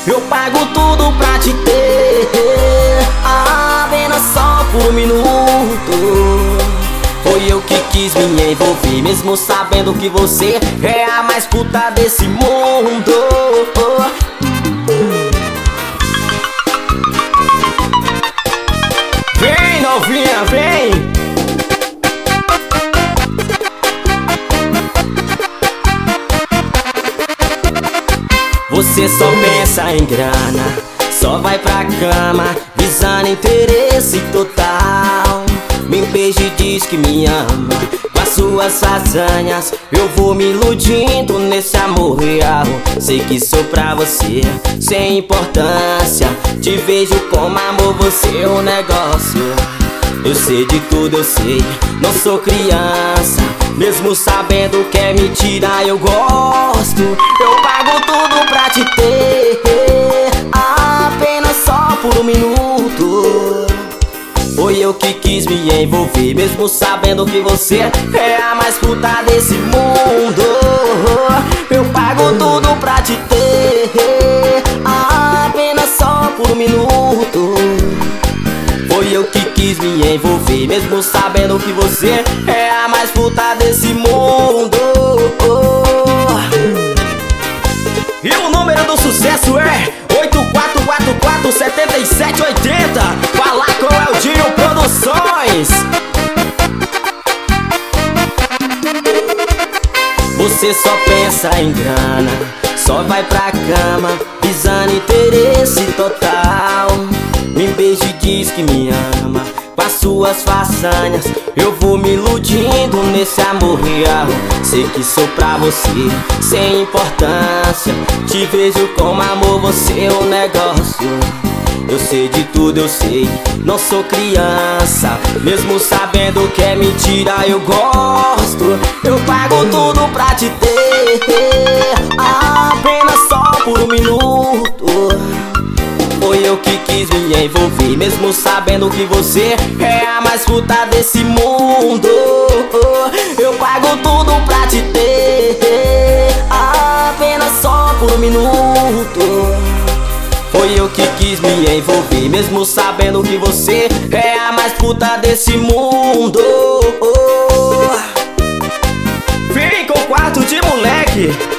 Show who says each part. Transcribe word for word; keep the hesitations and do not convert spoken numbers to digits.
Speaker 1: Eu pago tudo pra te ter, apenas só por um minuto. Foi eu que quis me envolver, mesmo sabendo que você é a mais puta desse mundo. Vem, novinha, vem. Você só pensa em grana, só vai pra cama visando interesse total. Me beija e diz que me ama, com as suas façanhas eu vou me iludindo nesse amor real. Sei que sou pra você sem importância, te vejo como amor, você é um negócio. Eu sei de tudo, eu sei, não sou criança, mesmo sabendo que é mentira eu gosto. Eu pago tudo pra te ter, apenas só por um minuto. Foi eu que quis me envolver, mesmo sabendo que você é a mais puta desse mundo. Eu pago tudo pra te ter, apenas só por um minuto. Foi eu que quis me envolver, mesmo sabendo que você é a mais puta desse mundo. E o número do sucesso é oito quatro quatro quatro, sete sete oito zero. Falar com o Eldinho Produções. Você só pensa em grana, só vai pra cama visando interesse total. Me beija e diz que me ama, com as suas façanhas eu vou me iludindo nesse amor real. Sei que sou pra você sem importância, te vejo como amor, você é um negócio. Eu sei de tudo, eu sei, não sou criança, mesmo sabendo que é mentira eu gosto. Eu pago tudo pra te ter, apenas só por um minuto. Foi eu que quis me envolver, mesmo sabendo que você é a mais puta desse mundo. Eu pago tudo pra te ter, apenas só por um minuto. Foi eu que quis me envolver, mesmo sabendo que você é a mais puta desse mundo. Vem com quarto de moleque.